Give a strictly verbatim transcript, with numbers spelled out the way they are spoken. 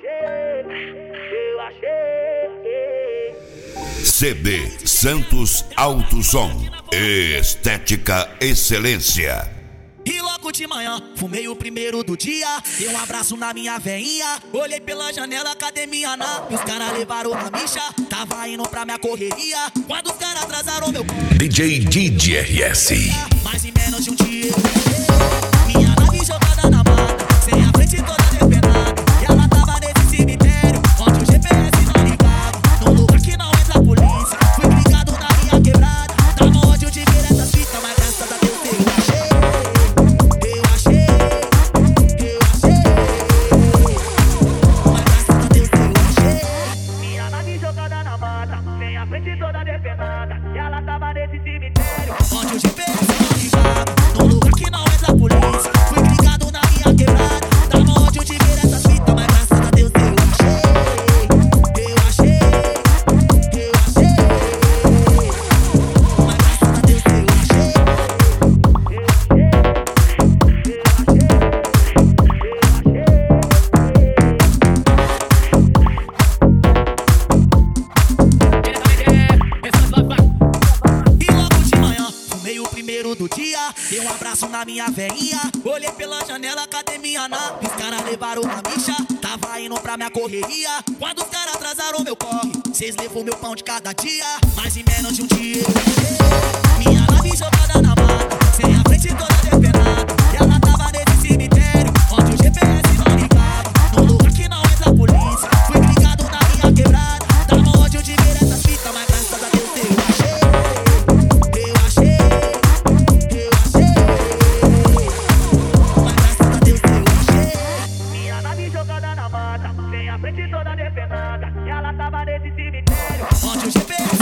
achei, eu achei. C D Santos Alto Som, estética excelência. E logo de manhã, fumei o primeiro do dia. Dei um abraço na minha veinha. Olhei pela janela, academia na. E os caras levaram a micha. Tava indo pra minha correria. Quando os caras atrasaram meu corpo, D J Didi R S. mais em menos de um dia eu achei minha nave jogada na mata, sem a frente toda depenada. E ela tava nesse cemitério, onde o G P S não ligava. Num lugar que não entra a polícia. Fui ligado na minha quebrada. Tava onde eu tive essas fitas, mas graças a Deus eu achei. Toda depenada, e ela tava nesse cemitério, onde o G P S não ligava, num lugar que não entra a polícia. Fui ligado na minha quebrada, tava onde eu tive essas fitas, mas graças a Deus eu achei, eu achei, eu achei, mas graças a Deus eu achei, eu achei, do dia, dei um abraço na minha veinha. Olhei pela janela, academia na. Os caras levaram a micha. Tava indo pra minha correria. Quando os caras atrasaram meu corre, cês levou meu pão de cada dia. Mais em menos de um dia eu achei minha nave jogada na mata, sem a frente toda depenada. E ela tava nesse cemitério, onde o G P S não ligava. Num lugar que não entra a polícia. Fui ligado na minha quebrada. Tava onde eu tive essas fitas, mas graças a Deus eu achei. jogada na mata, sem a frente toda depenada. E ela tava nesse cemitério, onde o G P S